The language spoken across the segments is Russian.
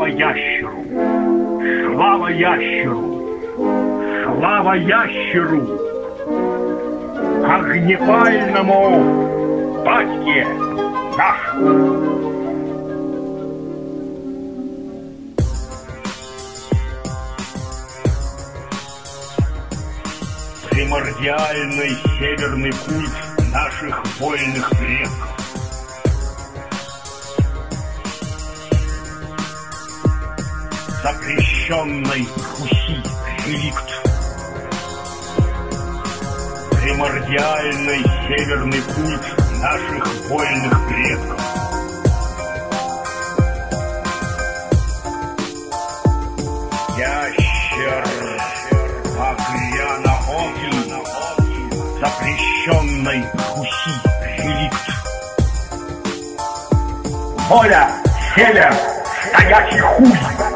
ящеру! Слава ящеру! Слава ящеру! Огнепальному батьке нашему! Примордиальный северный культ наших вольных предков. Запрещенный Руси реликт. Примордиальный северный культ наших вольных предков. Ящер Агрияноокий, запрещенной Руси реликт. Воля, север, стоячий хуй.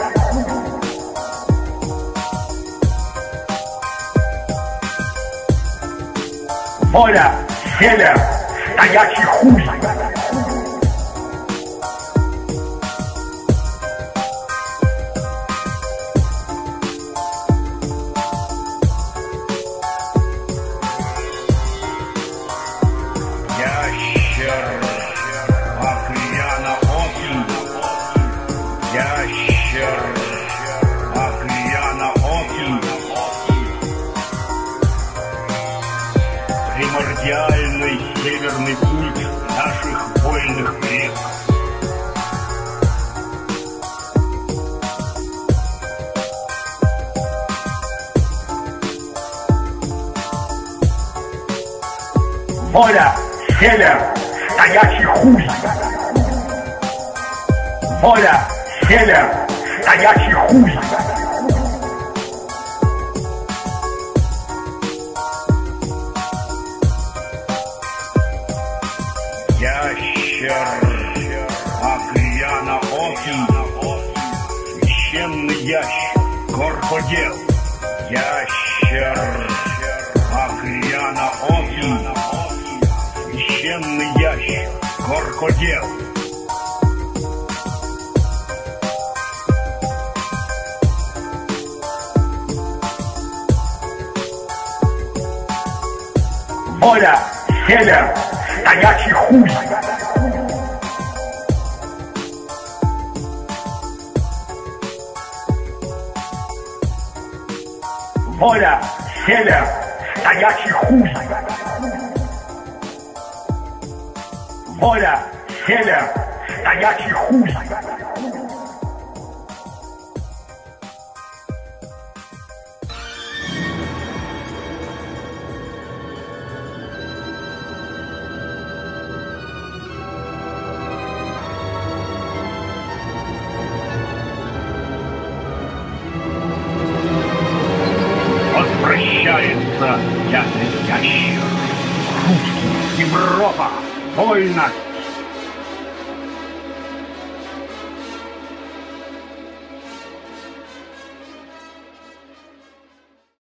Воля, север, стоячий хуй. Ящер Агрияноокий, ящер Агрияноокий, примордиальный северный культ наших вольных предков. Воля, север, стоячий хуй. Воля, север, стоячий хуй. Ящер Агрияноокий, священный ящер, горходел. Ящер Агрияноокий, священный ящер, горходел. Воля, север, стоячий хуй. Воля, север, стоячий хуй. Воля, север, стоячий хуй. Возвращается ясный ящер, русский Европа, вольно